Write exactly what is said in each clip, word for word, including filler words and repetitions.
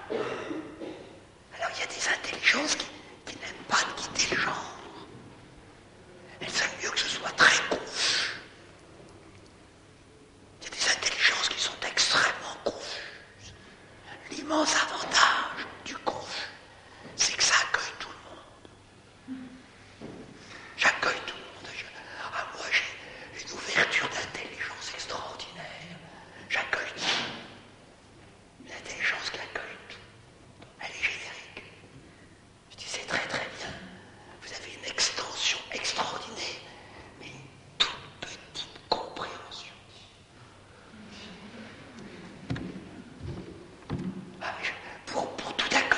Alors il y a des intelligences qui, qui n'aiment pas de quitter le genre. Elles savent mieux que ce soit très confus. Il y a des intelligences qui sont extrêmement confuses. L'immense avantage du confus, c'est que ça accueille tout le monde. J'accueille tout le monde. Je, ah, moi j'ai une ouverture d'intelligence extraordinaire. J'accueille tout. Une intelligence qui accueille tout. Elle est générique. Je dis c'est très très bien. Vous avez une extension extraordinaire, mais une toute petite compréhension. Ah, je, pour, pour tout accueillir,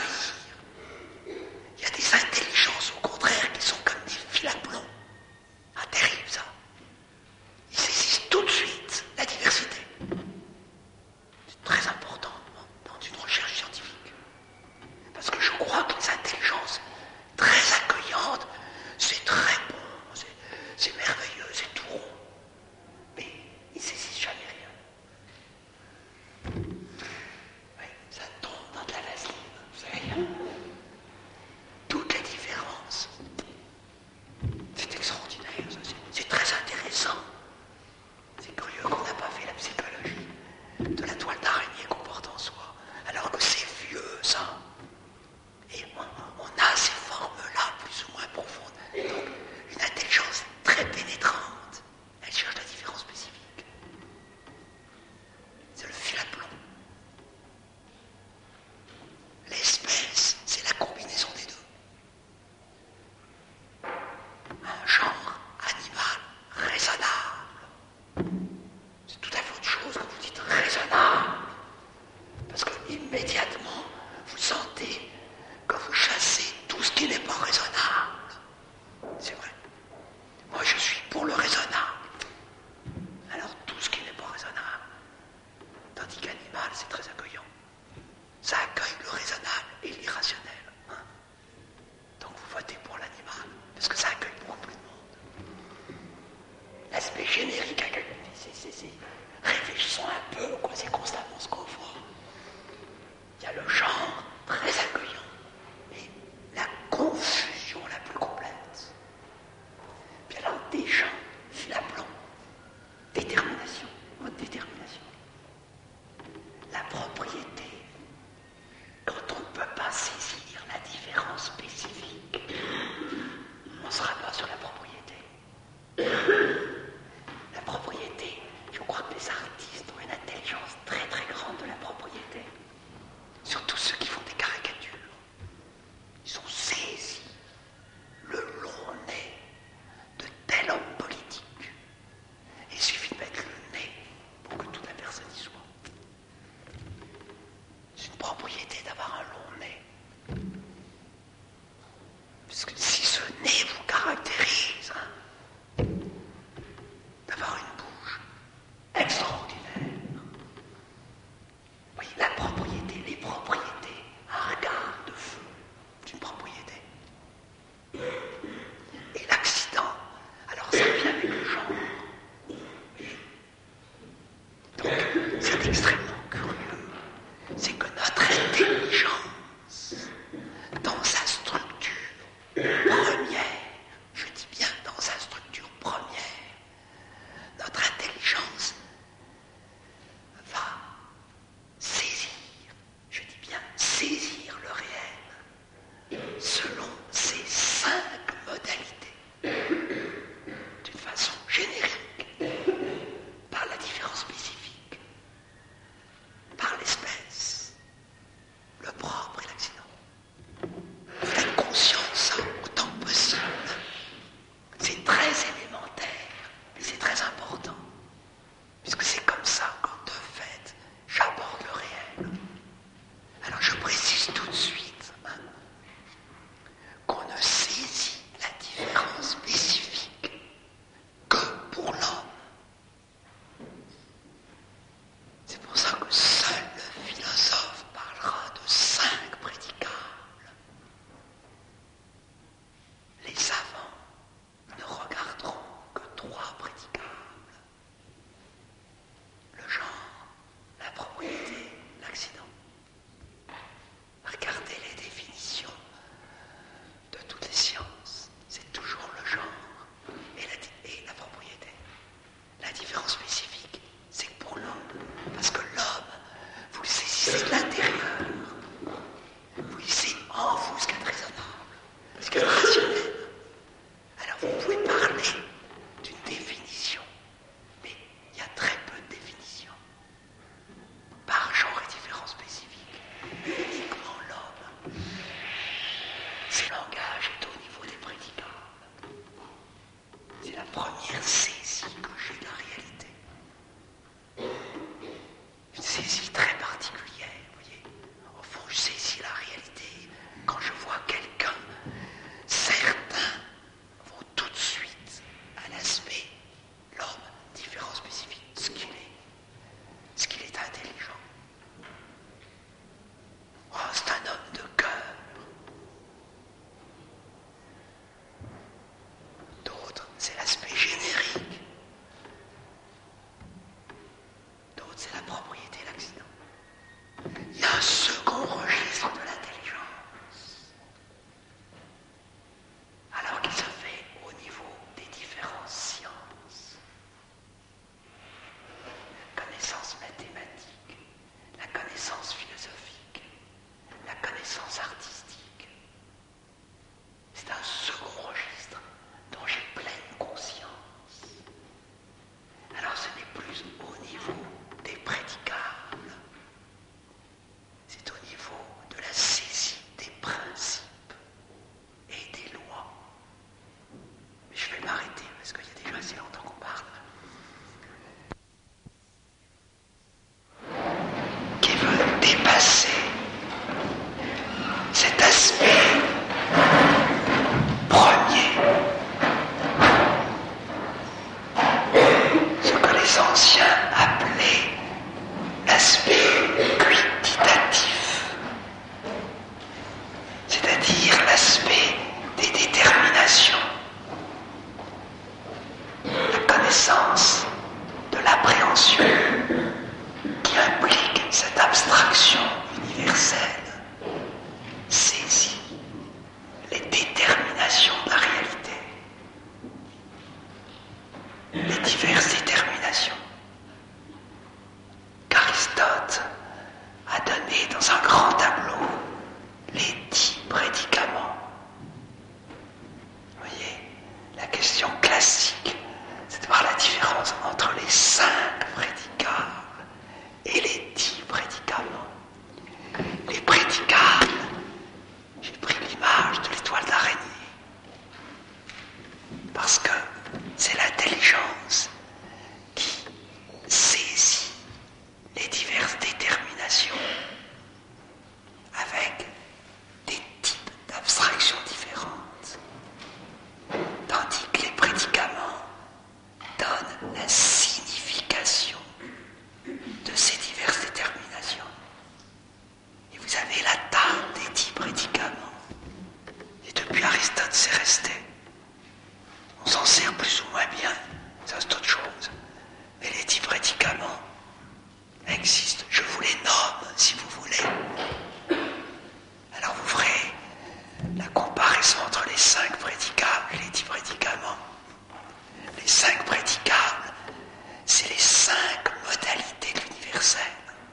c'est resté. On s'en sert plus ou moins bien, ça c'est autre chose. Mais les dix prédicaments existent. Je vous les nomme si vous voulez. Alors vous ferez la comparaison entre les cinq prédicables et les dix prédicaments. Les cinq prédicables, c'est les cinq modalités de l'universel.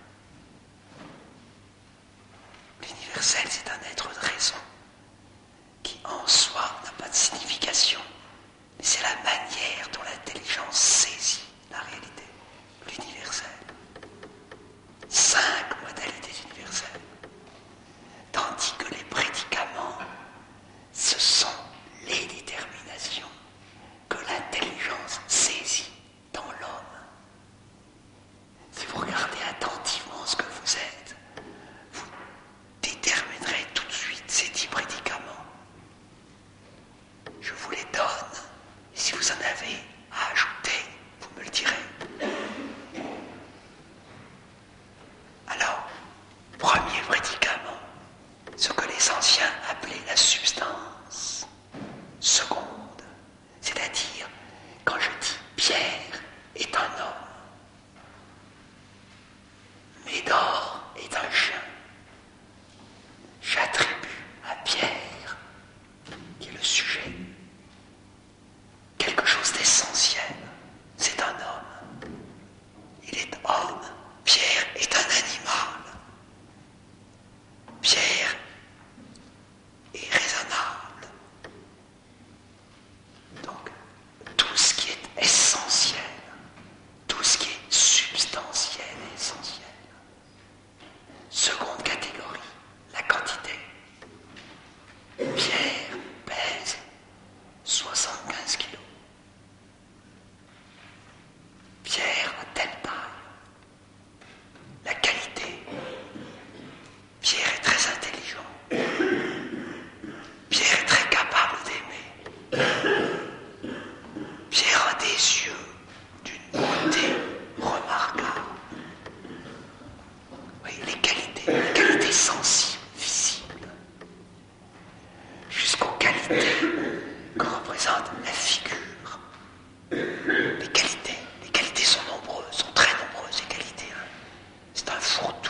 L'universel, c'est un être de raison qui en soi n'a pas de signification, mais c'est la manière dont l'intelligence saisit la réalité, l'universel. Cinq modalités universelles. Tandis que les prédicaments, ce sont les déterminations que l'intelligence saisit dans l'homme. Si vous regardez attentivement ce que vous êtes, vous déterminerez tout de suite ces dix prédicaments. Je vous les donne, et si vous en avez à ajouter, vous me le direz. Alors, premier prédicament, ce que les anciens appelaient la substance. Seconde, c'est-à-dire, quand je dis Pierre est un homme, Médor est un chien, j'attribue à Pierre, qui est le sujet, quelque chose d'essentiel. C'est un homme. Il est homme. Pierre est un animal. Pierre est raisonnable. Donc, tout ce qui est essentiel, tout ce qui est substantiel et essentiel. Seconde catégorie, la quantité. Pierre pèse soixante-quinze kilos. Pierre a telle taille. La qualité. Pierre est très intelligent. Pierre est très capable d'aimer. Pierre a des yeux d'une beauté remarquable. Oui, les qualités, les qualités sensibles, visibles. Jusqu'aux qualités que représente la figure. Les qualités, les qualités sont nombreuses, sont très nombreuses, les qualités. Hein. C'est un fourre-tout.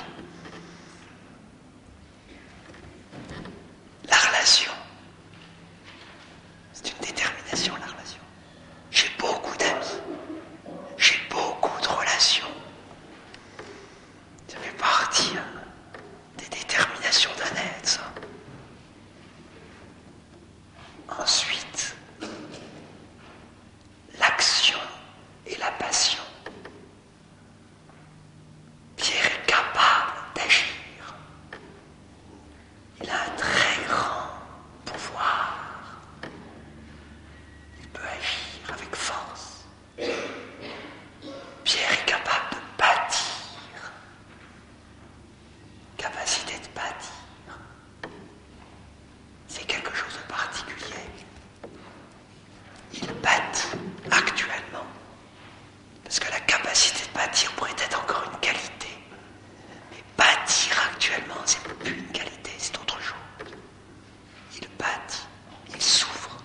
La relation. C'est une détermination, la relation. J'ai beaucoup d'amis. J'ai beaucoup de relations. Ça fait partie hein, des déterminations d'un être, ça. Ensuite, l'action et la passion. Pierre est capable d'agir. Il a un très grand pouvoir. Il peut agir avec force. Pierre est capable de bâtir. Capacité de bâtir. C'est quelque chose de particulier. Il bâtit actuellement. Parce que la capacité de bâtir pourrait être encore une qualité. Mais bâtir actuellement, c'est plus une qualité, c'est autre chose. Il bâtit, il souffre.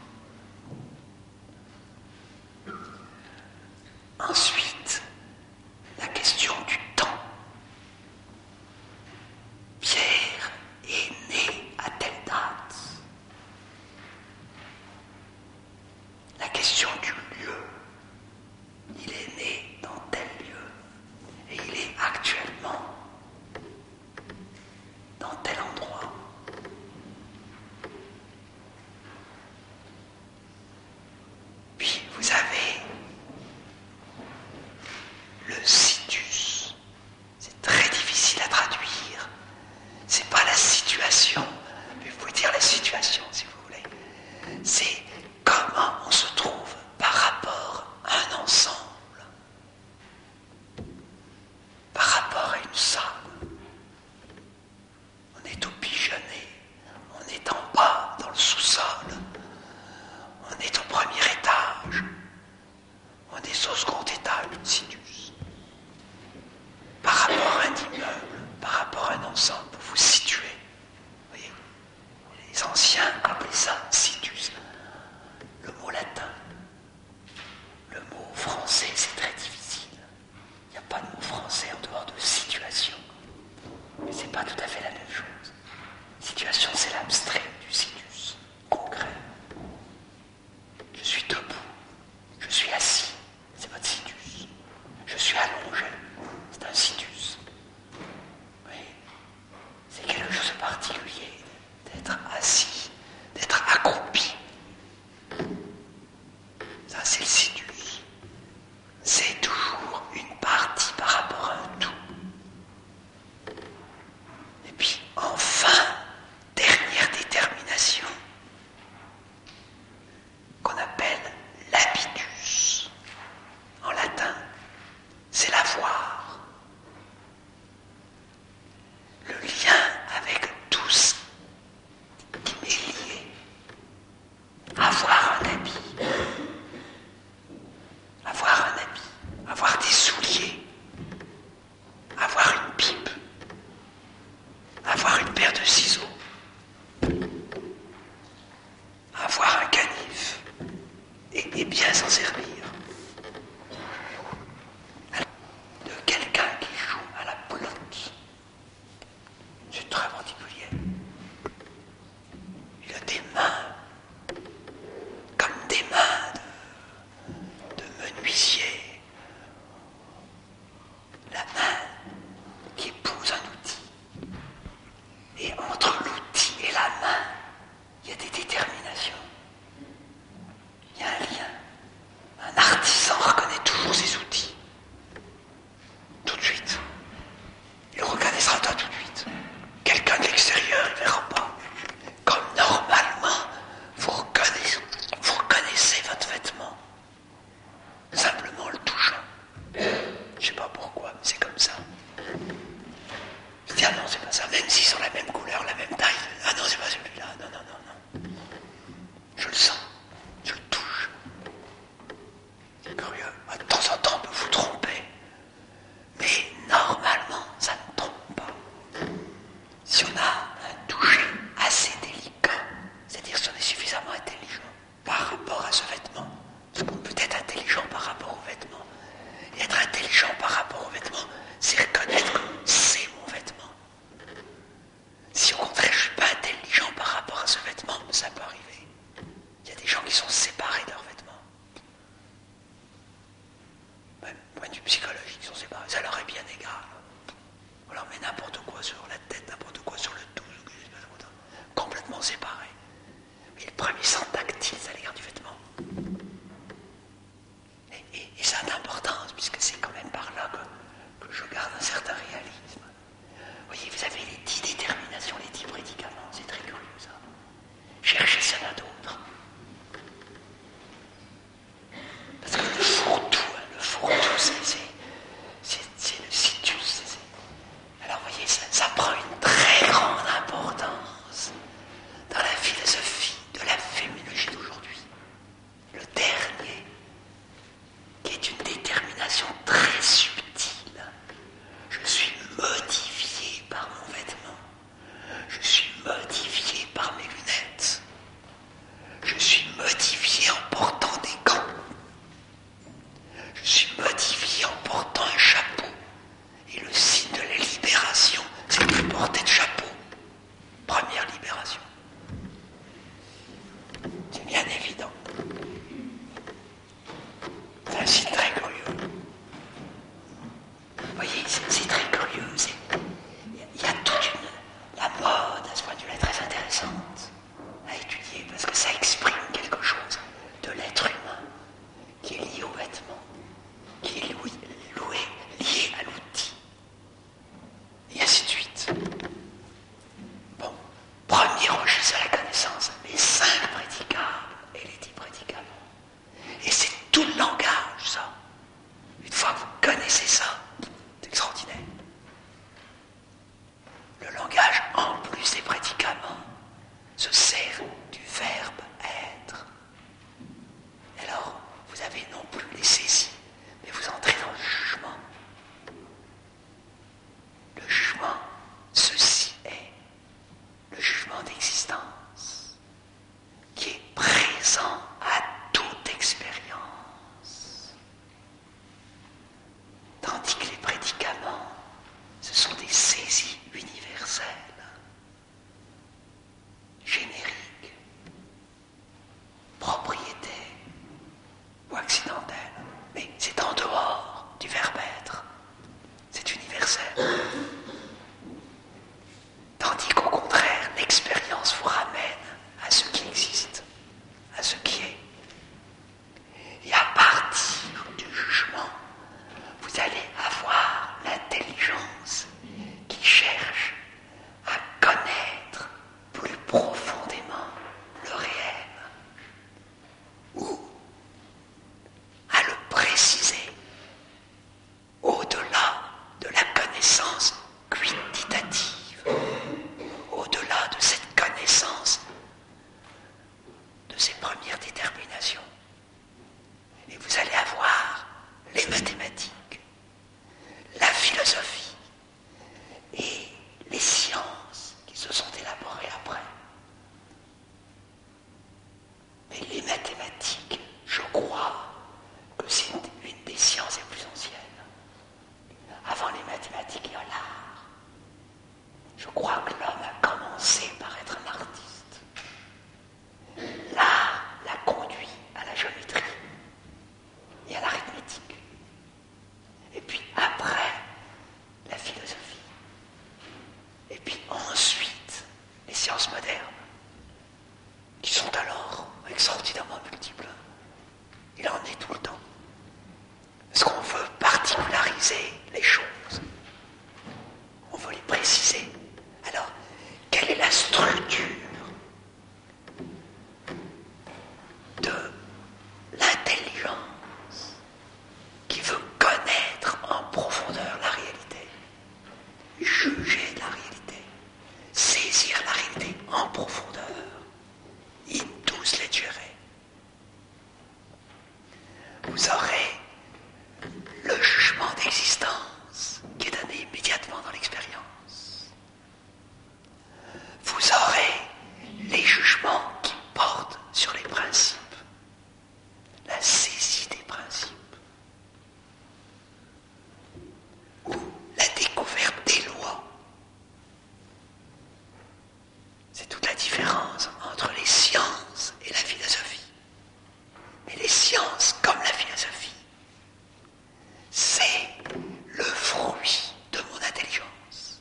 Ensuite, la question du temps. Pierre est né à telle date. La question du lieu. Il est né dans tel lieu et il est actuellement dans tel endroit. Puis vous avez le situs. C'est très difficile à traduire. C'est pas la situation, mais vous pouvez dire la situation si vous voulez. C'est comment on se trouve par rapport à un ensemble, par rapport à une salle. On est au pigeonnet, on est en bas dans le sous-sol, on est au premier étage, on est au second étage du situs. Par rapport à un immeuble, par rapport à un ensemble, vous vous situez. Vous voyez, les anciens appelaient même couleur, la même taille. Ah non, c'est pas celui-là. Non, non, non, non. Je le sens. Je le touche. C'est curieux. De temps en temps, on peut vous tromper. Mais normalement, ça ne trompe pas. Si on a un toucher assez délicat, c'est-à-dire si on est suffisamment intelligent par rapport à ce vêtement, parce qu'on peut être intelligent par rapport au vêtement, et être intelligent par rapport au vêtement, c'est reconnaître que c'est mon vêtement. Si au contraire je ne suis pas intelligent par rapport à ce vêtement, ça peut arriver. Il y a des gens qui sont séparés de leurs vêtements. Même point de vue psychologique, ils sont séparés. Ça leur est bien égal. On leur met n'importe quoi sur la tête, n'importe quoi sur le dos, complètement séparés. Mais le premier sens tactile à l'égard du vêtement. Et, et, et ça a d'importance, puisque c'est quand même par là que, que je garde un certain réalisme. Vous voyez, vous avez les dix déterminations, les dix prédicaments, c'est très curieux ça. Cherchez s'il y en a d'autres. Parce que le fourre-tout, hein, le fourre-tout, c'est, c'est, c'est, c'est le situs. C'est, c'est... Alors vous voyez, ça, ça prend une très grande importance dans la philosophie de la féminologie d'aujourd'hui. Le dernier, qui est une détermination très subtile. Je suis modifié par mon vêtement. Je suis modifié par mes lunettes. Je suis modifié en portant des gants. Je suis modifié en portant un chapeau. Et le signe de la libération, c'est de plus porter de chapeau. Première libération. C'est bien évident. C'est un signe très curieux. Vous voyez, c'est, c'est très curieux. C'est, il y a toute une... La mode, à ce point de vue-là, est très intéressante à étudier, parce que ça exprime quelque chose de l'être humain qui est lié au vêtement, qui est loué, loué, lié à l'outil, et ainsi de suite. Bon, premier registre de la connaissance, les cinq prédicables et les dix prédicables. Et c'est tout le langage, ça. Une fois que vous connaissez ça, c'est extraordinaire. Le langage, en plus des prédicaments, se sert du verbe être. Et alors, vous avez non plus les saisies, mais vous entrez dans le jugement. Le jugement, ceci est le jugement d'existence, qui est présent à toute expérience. Tandis que les prédicaments, ce sont des saisies universelles, génériques, propriétés ou accidentelles. Mais c'est en dehors du verbe être. C'est universel. Tandis qu'au contraire, l'expérience vous ramène à ce qui existe, à ce qui est. Et à partir du jugement, vous allez avoir l'intelligence qui cherche à connaître plus profondément le réel, ou à le préciser au-delà de la connaissance quantitative, au-delà de cette connaissance de ces premières déterminations. Et vous allez avoir les mathématiques, la philosophie et les sciences qui se sont élaborées après. Mais les mathématiques, je crois que c'est une des sciences les plus anciennes. Avant les mathématiques, il y a l'art. Je crois que l'homme a commencé par être un artiste. L'art l'a conduit à la géométrie et à l'arithmétique. Et puis après, la philosophie. Et puis ensuite, les sciences modernes, qui sont alors extraordinairement multiples. Il en est tout le temps. Parce qu'on veut particulariser les choses. On veut les préciser. Alors, quelle est la structure de l'intelligence qui veut connaître en profondeur la réalité, juger de la réalité, profondeur, in douce leggere. Vous aurez le jugement d'existence qui est donné immédiatement dans l'expérience. Vous aurez les jugements qui portent sur les principes, la saisie des principes, ou la découverte des lois. C'est toute la différence entre les sciences et la philosophie. Mais les sciences, comme la philosophie, c'est le fruit de mon intelligence.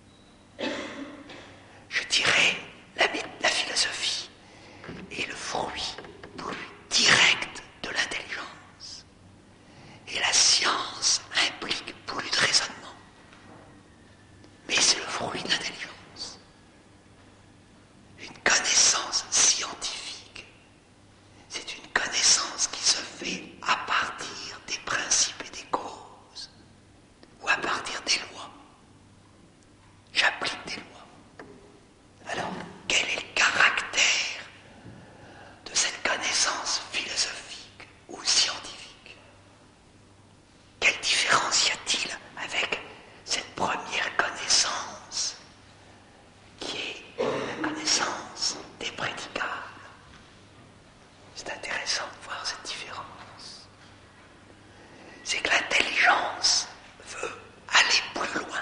Je dirais la, la philosophie est le fruit plus direct de l'intelligence. Et la science implique plus de raisonnement. Mais c'est le fruit de l'intelligence. Une connaissance scientifique, c'est une connaissance qui se fait à partir des principes et des causes, ou à partir des lois. J'applique des lois. Alors, quel est le caractère de cette connaissance philosophique ou scientifique? Quelle différence y a-t-il avec cette première connaissance qui est la connaissance des prédicables? C'est intéressant de voir cette différence. C'est que l'intelligence veut aller plus loin.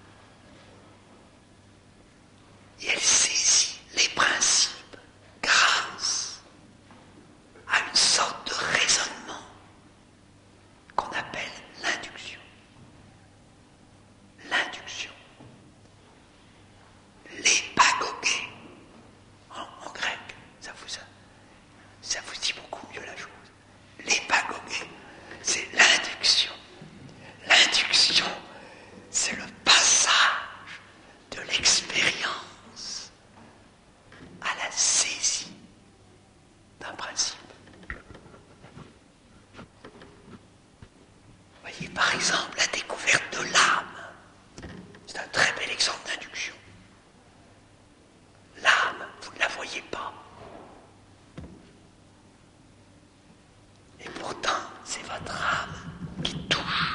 Et elle saisit les principes grâce à une sorte de raisonnement qu'on appelle l'induction. L'induction. L'épagogé en, en grec, ça vous, ça vous dit beaucoup mieux la chose. L'épagogé, c'est l'induction. L'induction, c'est le passage de l'expérience à la saisie d'un principe. Voyez par exemple la découverte de l'âme. C'est un très bel exemple d'induction. L'âme, vous ne la voyez pas. Et pourtant, c'est votre âme qui touche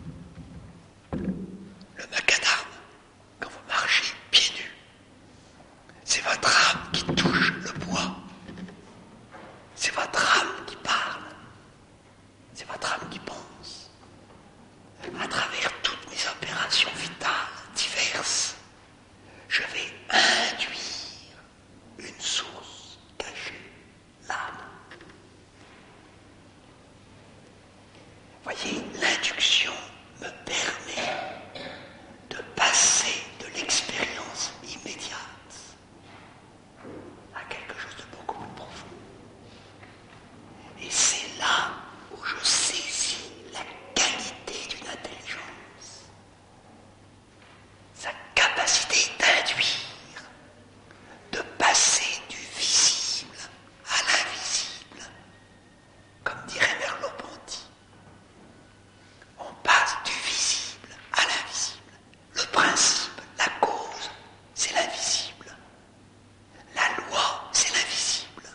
le macadam quand vous marchez pieds nus. C'est votre âme qui touche le bois. C'est votre âme qui parle. C'est votre âme qui pense. À travers toutes mes opérations vitales diverses, je vais induire une source cachée, l'âme. Voyez, l'induction me permet de passer de l'expérience immédiate à quelque chose de beaucoup plus profond. Et c'est là où je saisis la qualité d'une intelligence, sa capacité d'induire, de passer du visible à l'invisible, comme dirait Merleau-Ponty. On passe du visible à l'invisible. Le principe, la cause, c'est l'invisible. La loi, c'est l'invisible.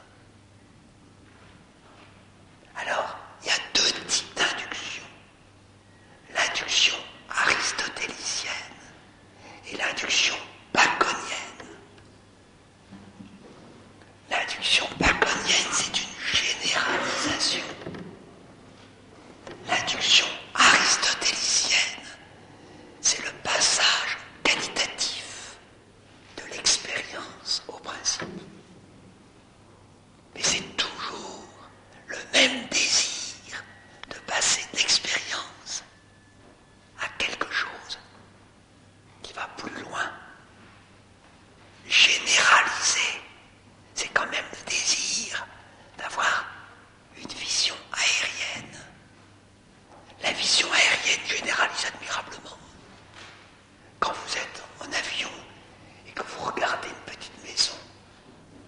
Alors, il y a deux types d'induction. L'induction aristotélicienne et l'induction baconienne. L'induction baconienne, c'est une généralisation. L'induction aristotélicienne, c'est le passage qualitatif de l'expérience au principe. Mais c'est toujours le même désir de passer d'expérience à quelque chose qui va plus loin. Généraliser, c'est quand même le désir d'avoir une vision aérienne. La vision aérienne généralise admirablement. Quand vous êtes en avion et que vous regardez une petite maison,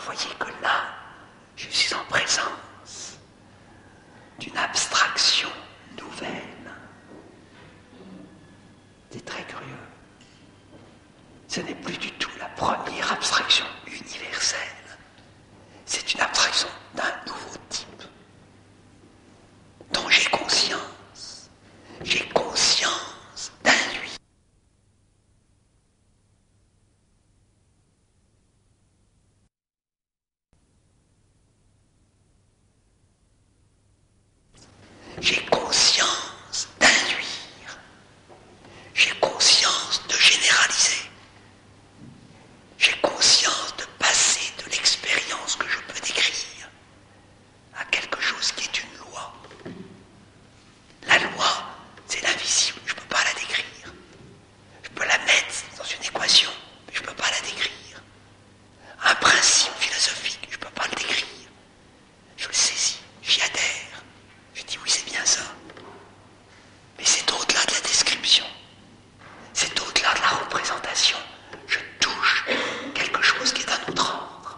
vous voyez que là, je suis en présence d'une abstraction nouvelle. C'est très curieux. Ce n'est plus du tout la première abstraction universelle. C'est une abstraction d'un nouveau type dont j'ai conscience. J'ai conscience d'un lui. J'ai conscience d'induire. J'ai conscience de généraliser. J'ai conscience de passer de l'expérience que je peux décrire à quelque chose qui est une loi. La loi, c'est l'invisible, je ne peux pas la décrire. Je peux la mettre dans une équation, mais je ne peux pas la décrire. Un principe philosophique, je ne peux pas le décrire. Je le saisis, j'y adhère. Je dis oui, c'est bien ça. Mais c'est au-delà de la description. C'est au-delà de la représentation. Je touche quelque chose qui est d'un autre ordre.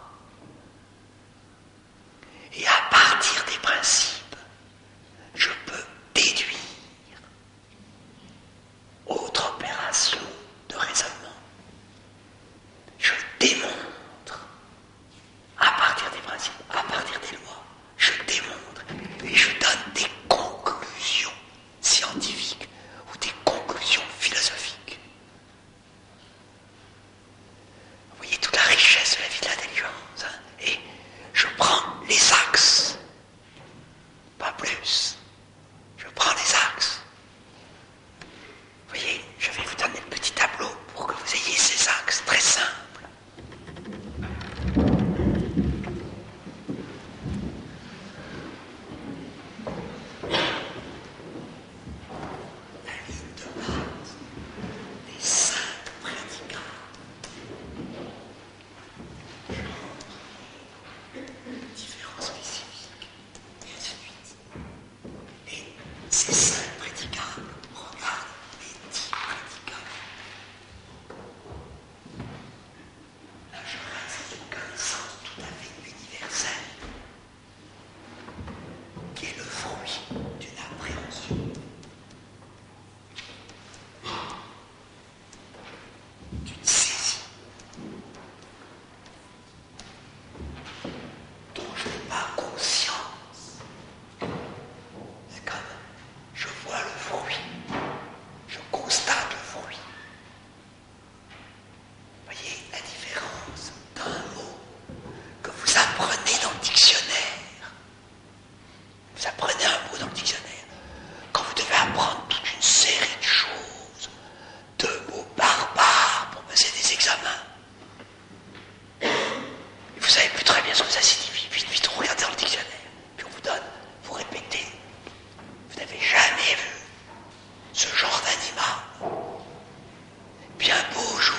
Et à partir des principes, je peux déduire. Autre opération de raisonnement. Je démontre. À partir des principes, à partir des lois, je démontre et je donne des conclusions scientifiques ou des conclusions philosophiques. Vous voyez toute la richesse de la vie de l'intelligence. Hein, et je prends les axes, pas plus. Je prends les axes. Vous voyez, je vais vous donner le petit tableau pour que vous ayez ces axes très simples. Ces cinq prédicables, regarde les dix prédicables. Là, je reste une connaissance tout à fait universelle, qui est le fruit d'une appréhension. D'une saisie, dont je n'ai pas conscience. C'est comme je vois le fruit, je constate le fruit. Vous voyez la différence d'un mot que vous apprenez dans le dictionnaire. Vous apprenez un mot dans le dictionnaire. Quand vous devez apprendre toute une série de choses, de mots barbares pour passer des examens. Et vous savez plus très bien ce que ça signifie. Vite, vite, vous regardez dans le dictionnaire. Puis on vous donne, vous répétez. Vous n'avez jamais vu ce genre d'animal. Puis un beau jour,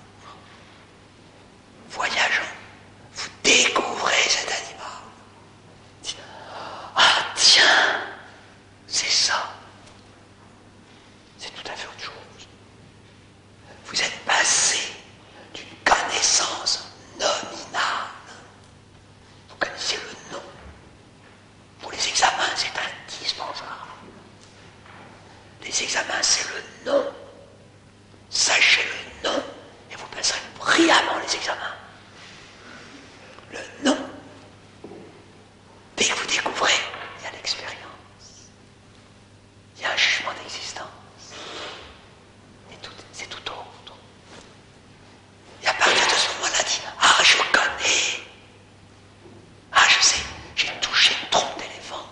voyageant, vous découvrez cet animal. Dites, ah tiens, c'est ça. C'est tout à fait autre chose. Vous êtes passé d'une connaissance nominale. Vous connaissez le nom. Pour les examens, c'est indispensable. Les examens, c'est le nom. Sachez le nom et vous passerez brillamment les examens. Le nom. Dès que vous découvrez, il y a l'expérience. Il y a un jugement d'existence. Et tout, c'est tout autre. Et à partir de ce moment-là, dit, ah, je connais. Ah, je sais, j'ai touché une trompe d'éléphant.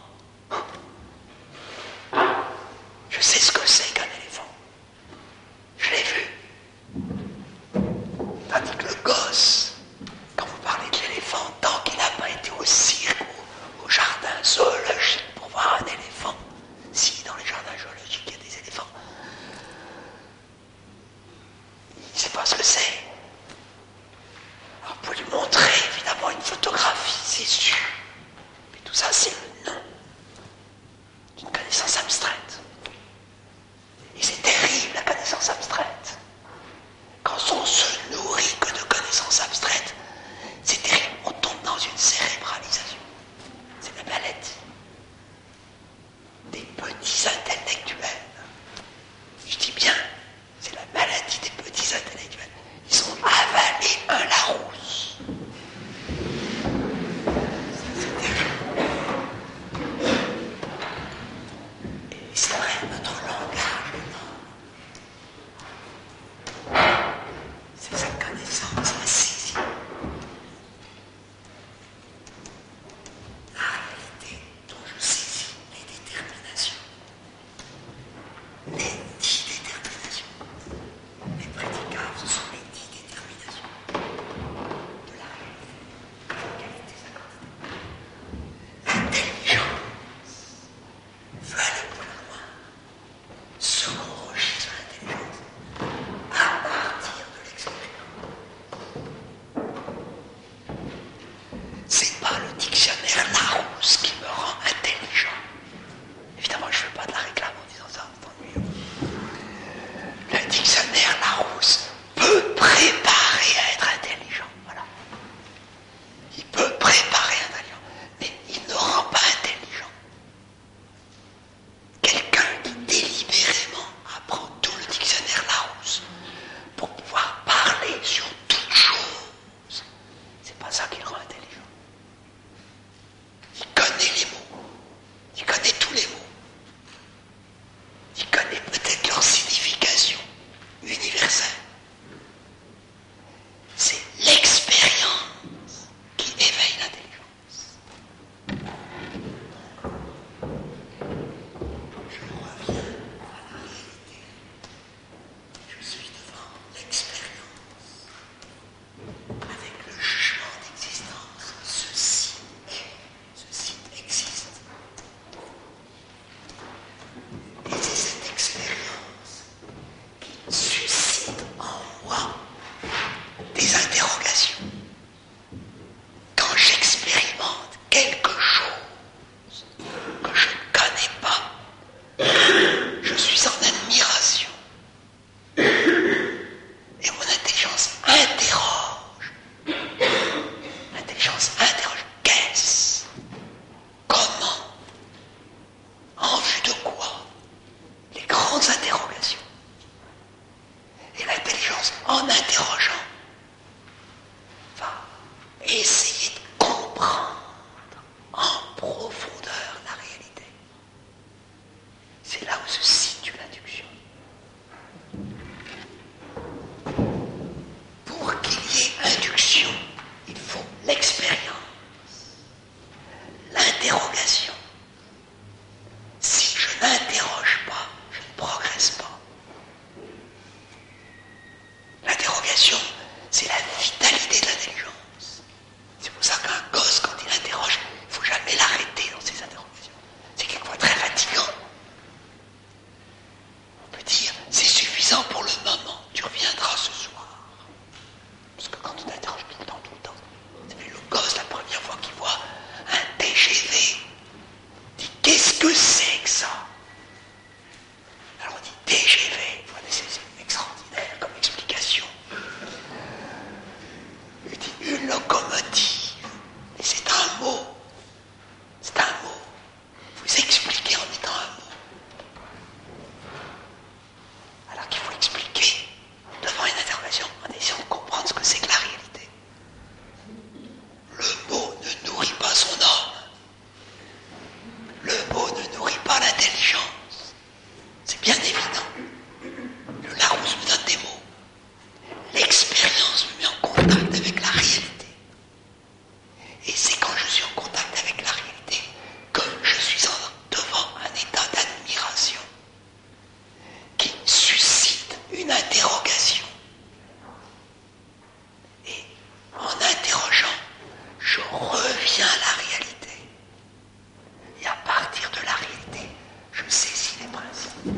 Je sais ce que c'est qu'un éléphant. Je l'ai vu. Tandis que le gosse, quand vous parlez de l'éléphant, tant qu'il n'a pas été au cirque, au, au jardin zoologique, paraît intelligent, mais il ne rend pas intelligent. Quelqu'un qui délibérément apprend tout le dictionnaire Larousse pour pouvoir parler sur toute chose, c'est pas ça qui le rend intelligent. Il connaît les mots, il connaît tous les mots, il connaît peut-être leur signification universelle. C'est l'expérience qui éveille l'intelligence. Je reviens à la réalité. Je suis devant l'expérience. Avec le jugement d'existence, ceci est, ceci existe. Et c'est cette expérience qui suscite en moi des interrogations. Quand j'expérimente quelque chose que je ne connais pas, je suis en admiration. Et mon intelligence interroge. L'intelligence interroge. Qu'est-ce? Comment? En vue de quoi? Les grandes interrogations. Et l'intelligence, en interrogeant, va essayer de comprendre en profondeur la réalité. C'est là où se situe l'induction. Pour qu'il y ait induction, il faut l'expérience, l'interrogation. Si je n'interroge pas, je ne progresse pas. L'interrogation, c'est la vitalité de l'intelligence. C'est pour ça qu'un gosse, quand il interroge, il ne faut jamais l'arrêter dans ses interrogations. C'est quelquefois très fatigant. On peut dire, c'est suffisant pour le moment, tu reviendras ce soir. Parce que quand on interroge tout le temps, tout le temps, vous savez, le gosse, la première fois qu'il voit un T G V, dit, qu'est-ce que c'est que ça? Alors on dit, T G V, vous connaissez, c'est extraordinaire comme explication. Il dit, une locomotive. Et c'est un mot. C'est un mot. Vous expliquez en mettant un mot. Alors qu'il faut expliquer devant une interrogation en essayant de comprendre ce que c'est que la réalité. Le mot ne nourrit pas son homme. Le mot ne nourrit pas l'intelligence. C'est bien évident. Le Larousse me donne des mots. L'expérience me met en contact avec la réalité. Et c'est quand je suis en contact avec la réalité que je suis en, devant un état d'admiration qui suscite une interrogation. Et en interrogeant, je reviens à la réalité. Et à partir de la réalité, je saisis les principes.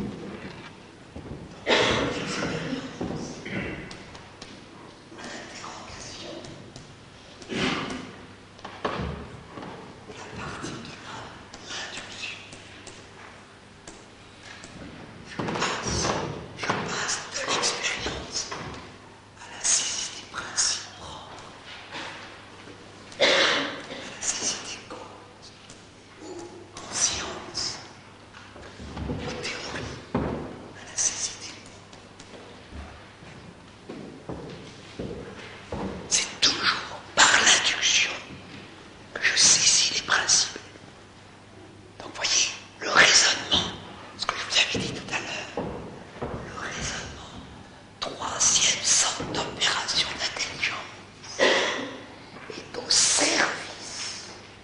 Je passe de l'expérience à la saisie des principes propres, à la saisie des causes, ou en science, aux théories, à la saisie des mots. C'est toujours par l'induction que je saisis les principes. Donc voyez, le raisonnement, ce que je vous avais dit tout à l'heure, le raisonnement, troisième centre d'opération d'intelligence, est au service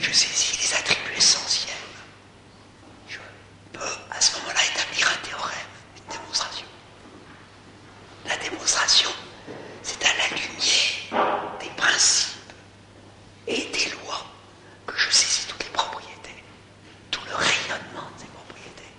je saisis les attributs essentiels. Je peux à ce moment-là établir un théorème, une démonstration. La démonstration, c'est à la lumière des principes et des lois que je saisis toutes les propriétés, tout le rayonnement de ces propriétés.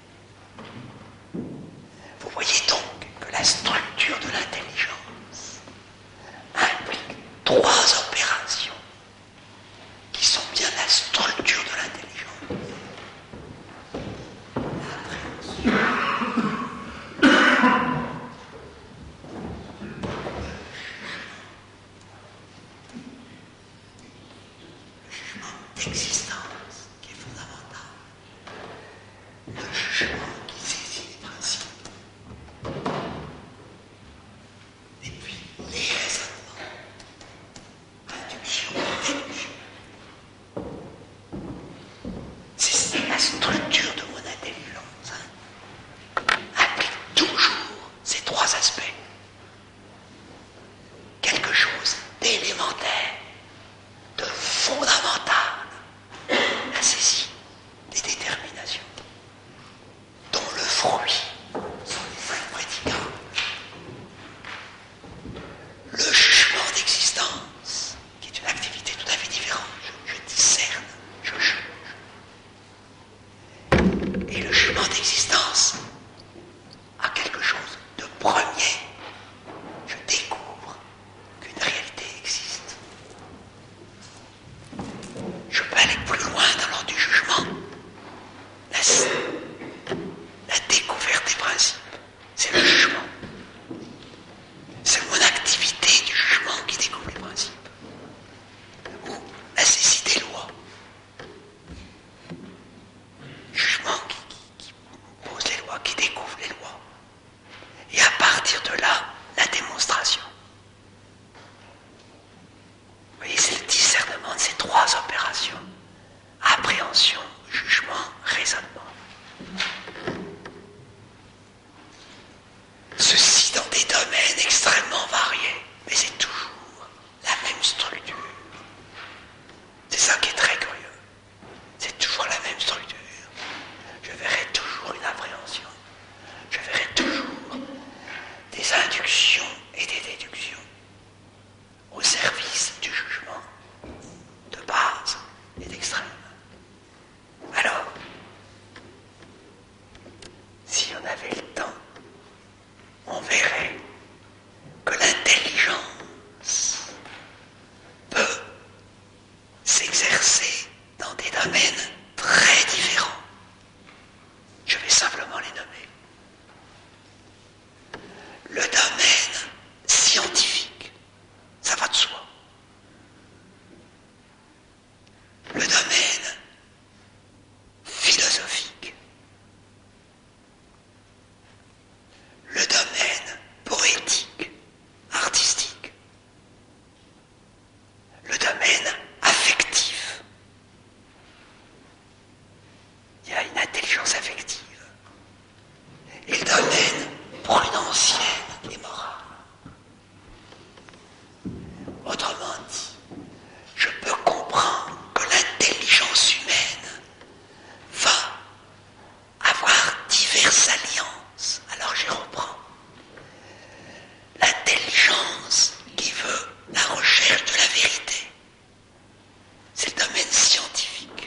Vous voyez donc que la structure de l'intelligence implique trois opérations qui sont bien la structure de l'intelligence. D'existence qui est fondamental, le jugement qui saisit les principes, et puis les raisonnements, induction, déduction. C'est la structure de mon intelligence, hein, implique toujours ces trois aspects. Quelque chose d'élémentaire, de fondamental, la saisie des déterminations, dont le fruit sont les cinq prédicats. Le jugement d'existence, qui est une activité tout à fait différente, je, je discerne, je juge. Et le jugement d'existence a quelque chose de premier. Je découvre qu'une réalité existe. Je peux aller plus loin dans l'ordre du jugement. La, la découverte des principes, c'est le jugement. C'est mon activité du jugement qui découvre les principes. Ou la saisie des lois. Jugement qui, qui, qui pose les lois, qui découvre les lois. Et à partir de là, la démonstration. Vous voyez, c'est le discernement de ces trois opérations. Appréhension, jugement, raisonnement. Ceci dans des domaines extrêmement variés, mais c'est toujours la même structure. C'est ça qui est très curieux. C'est toujours la même structure. Je verrai toujours une appréhension. Je verrai toujours des inductions et des déductions au service du jugement de base et d'extrême. Alors, si on avait le temps, on verrait que l'intelligence peut s'exercer dans des domaines très différents. Je vais simplement les nommer. Le domaine scientifique, ça va de soi. Le domaine philosophique. Le domaine poétique, artistique. Le domaine affectif. Il y a une intelligence affective. Et le domaine prudentiel et moral. Autrement dit, je peux comprendre que l'intelligence humaine va avoir diverses alliances. Alors j'y reprends. L'intelligence qui veut la recherche de la vérité, c'est le domaine scientifique.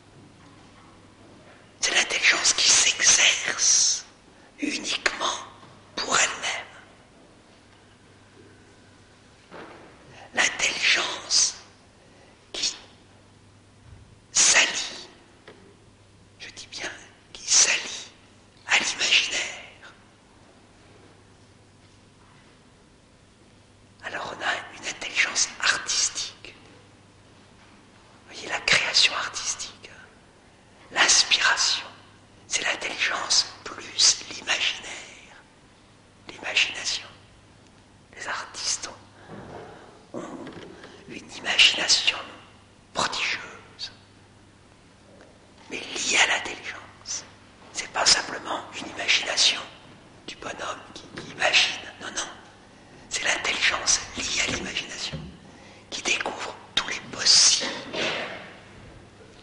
C'est l'intelligence qui s'exerce uniquement pour elle-même. L'intelligence qui s'allie, je dis bien qui s'allie à l'imaginaire. Alors on a une intelligence artistique. Vous voyez, la création artistique, l'inspiration, c'est l'intelligence plus l'imaginaire, l'imagination. Les artistes ont, ont une imagination prodigieuse, mais liée à l'intelligence. C'est pas simplement une imagination du bonhomme qui, qui imagine, non, non. C'est l'intelligence liée à l'imagination qui découvre tous les possibles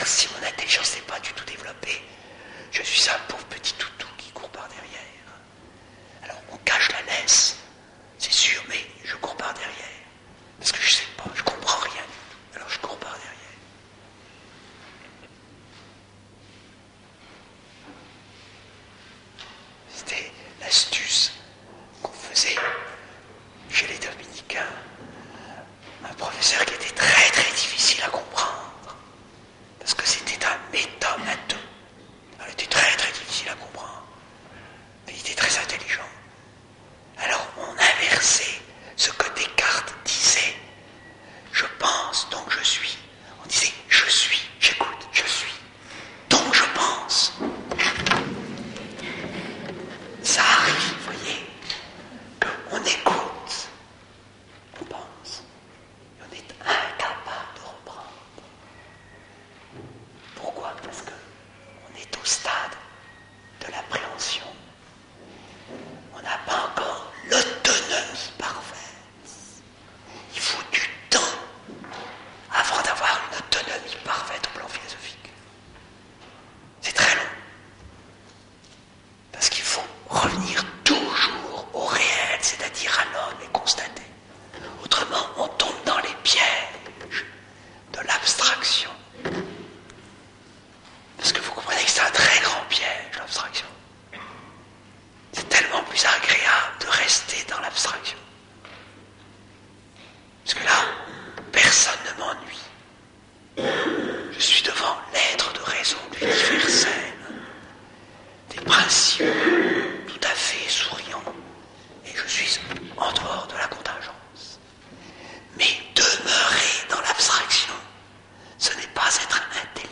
dire, si mon intelligence n'est pas du tout développée, je suis un pauvre petit toutou qui court par derrière. Alors on cache la laisse, c'est sûr, mais je cours par derrière. Parce que je sais pas, je comprends rien. Alors je cours par derrière. C'était l'astuce qu'on faisait chez les dominicains. Un professeur qui était très très difficile à comprendre. Parce que c'était un méta-matheux. Il était très très difficile à comprendre. Mais il était très intelligent. Alors on inversait ce que Descartes disait. Je pense, donc je suis. On disait je suis, j'écoute, je suis. Donc je pense. Ça arrive, vous voyez, qu'on écoute, on pense, et on est incapable de reprendre. Pourquoi? Parce qu'on est au stade de l'appréhension. On n'a pas encore l'autonomie parfaite. Il faut du temps avant d'avoir une autonomie parfaite au plan philosophique. C'est très long. Parce qu'il faut revenir toujours au réel, c'est-à-dire à l'homme et constater. Autrement, on tombe dans les pièges de l'abstraction. Parce que vous comprenez que c'est un très grand piège, l'abstraction. C'est tellement plus agréable de rester dans l'abstraction. Parce que là, personne ne m'ennuie. Je suis devant l'être de raison universel. Des principes tout à fait souriants, et je suis en dehors de la contingence. Mais demeurer dans l'abstraction, ce n'est pas être intelligent.